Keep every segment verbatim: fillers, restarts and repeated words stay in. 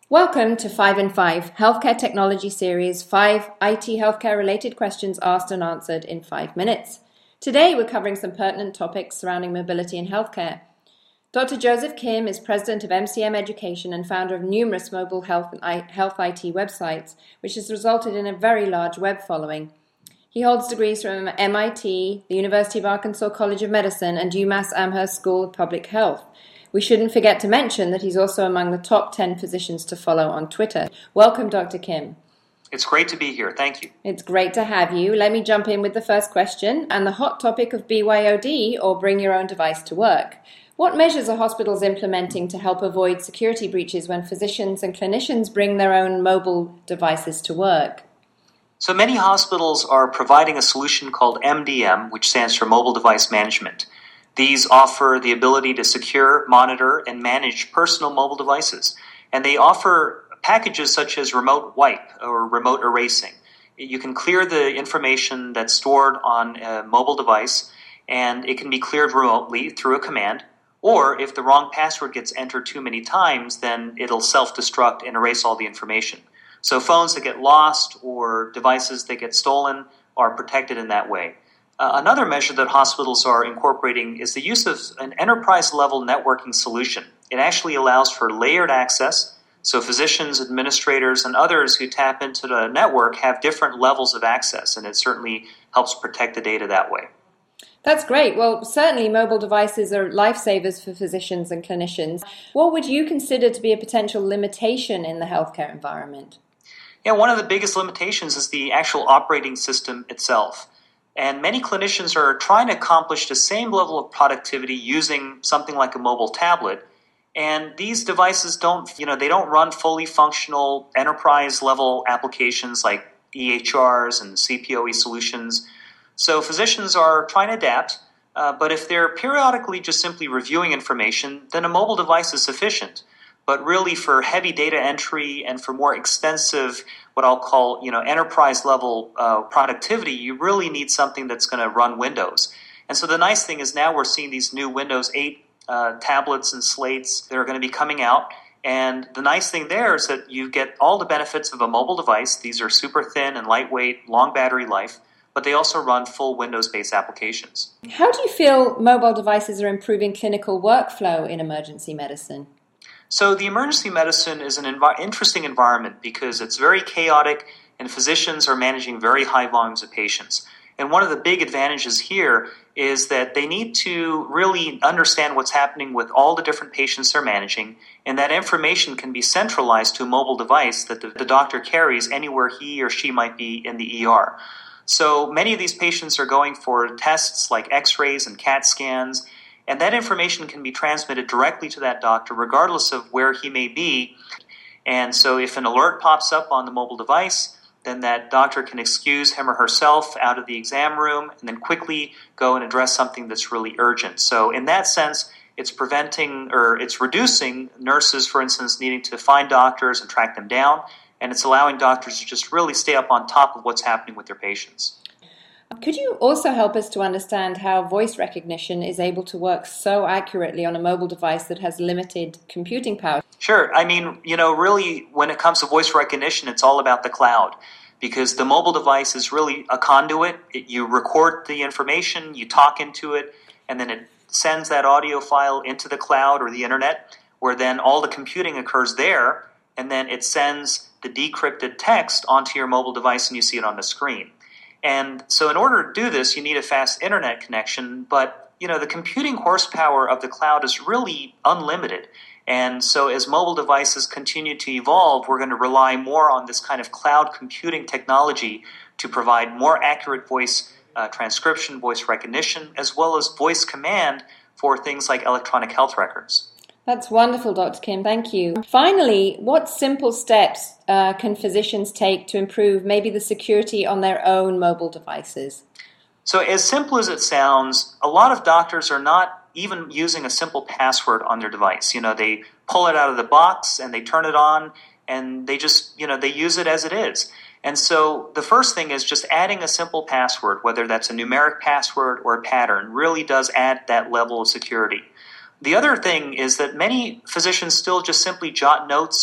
Welcome to five in five, Healthcare Technology Series, five I T healthcare related questions asked and answered in five minutes. Today we're covering some pertinent topics surrounding mobility in healthcare. Doctor Joseph Kim is president of M C M Education and founder of numerous mobile health and I- health I T websites, which has resulted in a very large web following. He holds degrees from M I T, the University of Arkansas College of Medicine, and UMass Amherst School of Public Health. We shouldn't forget to mention that he's also among the top ten physicians to follow on Twitter. Welcome, Doctor Kim. It's great to be here. Thank you. It's great to have you. Let me jump in with the first question and the hot topic of B Y O D, or bring your own device to work. What measures are hospitals implementing to help avoid security breaches when physicians and clinicians bring their own mobile devices to work? So many hospitals are providing a solution called M D M, which stands for Mobile Device Management. These offer the ability to secure, monitor, and manage personal mobile devices. And they offer packages such as remote wipe or remote erasing. You can clear the information that's stored on a mobile device, and it can be cleared remotely through a command. Or if the wrong password gets entered too many times, then it'll self-destruct and erase all the information. So phones that get lost or devices that get stolen are protected in that way. Uh, another measure that hospitals are incorporating is the use of an enterprise-level networking solution. It actually allows for layered access, so physicians, administrators, and others who tap into the network have different levels of access, and it certainly helps protect the data that way. That's great. Well, certainly mobile devices are lifesavers for physicians and clinicians. What would you consider to be a potential limitation in the healthcare environment? Yeah, one of the biggest limitations is the actual operating system itself. And many clinicians are trying to accomplish the same level of productivity using something like a mobile tablet. And these devices don't, you know, they don't run fully functional enterprise-level applications like E H Rs and C P O E solutions. So physicians are trying to adapt, uh, but if they're periodically just simply reviewing information, then a mobile device is sufficient. But really for heavy data entry and for more extensive, what I'll call, you know, enterprise-level uh, productivity, you really need something that's going to run Windows. And so the nice thing is now we're seeing these new Windows eight uh, tablets and slates that are going to be coming out. And the nice thing there is that you get all the benefits of a mobile device. These are super thin and lightweight, long battery life, but they also run full Windows-based applications. How do you feel mobile devices are improving clinical workflow in emergency medicine? So the emergency medicine is an envi- interesting environment because it's very chaotic and physicians are managing very high volumes of patients. And one of the big advantages here is that they need to really understand what's happening with all the different patients they're managing, and that information can be centralized to a mobile device that the, the doctor carries anywhere he or she might be in the E R. So many of these patients are going for tests like X-rays and CAT scans, and that information can be transmitted directly to that doctor regardless of where he may be. And so if an alert pops up on the mobile device, then that doctor can excuse him or herself out of the exam room and then quickly go and address something that's really urgent. So in that sense, it's preventing or it's reducing nurses, for instance, needing to find doctors and track them down, and it's allowing doctors to just really stay up on top of what's happening with their patients. Could you also help us to understand how voice recognition is able to work so accurately on a mobile device that has limited computing power? Sure. I mean, you know, really, when it comes to voice recognition, it's all about the cloud because the mobile device is really a conduit. It, you record the information, you talk into it, and then it sends that audio file into the cloud or the internet, where then all the computing occurs there, and then it sends the decrypted text onto your mobile device and you see it on the screen. And so in order to do this, you need a fast internet connection, but you know the computing horsepower of the cloud is really unlimited. And so as mobile devices continue to evolve, we're going to rely more on this kind of cloud computing technology to provide more accurate voice uh, transcription, voice recognition, as well as voice command for things like electronic health records. That's wonderful, Doctor Kim. Thank you. Finally, what simple steps uh, can physicians take to improve maybe the security on their own mobile devices? So as simple as it sounds, a lot of doctors are not even using a simple password on their device. You know, they pull it out of the box and they turn it on and they just, you know, they use it as it is. And so the first thing is just adding a simple password, whether that's a numeric password or a pattern, really does add that level of security. The other thing is that many physicians still just simply jot notes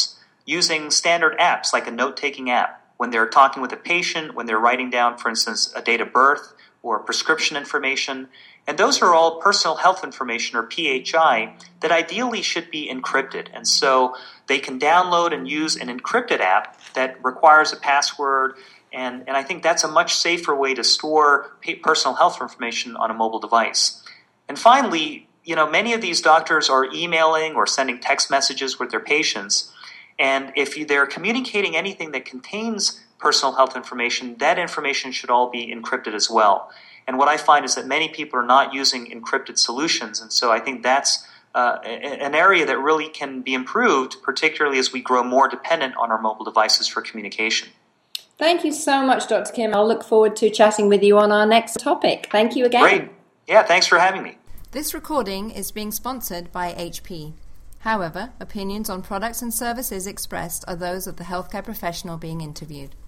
using standard apps like a note-taking app when they're talking with a patient, when they're writing down, for instance, a date of birth or prescription information. And those are all personal health information, or P H I, that ideally should be encrypted. And so they can download and use an encrypted app that requires a password. And, and I think that's a much safer way to store personal health information on a mobile device. And finally, you know, many of these doctors are emailing or sending text messages with their patients. And if you, they're communicating anything that contains personal health information, that information should all be encrypted as well. And what I find is that many people are not using encrypted solutions. And so I think that's uh, an area that really can be improved, particularly as we grow more dependent on our mobile devices for communication. Thank you so much, Doctor Kim. I'll look forward to chatting with you on our next topic. Thank you again. Great. Yeah, thanks for having me. This recording is being sponsored by H P. However, opinions on products and services expressed are those of the healthcare professional being interviewed.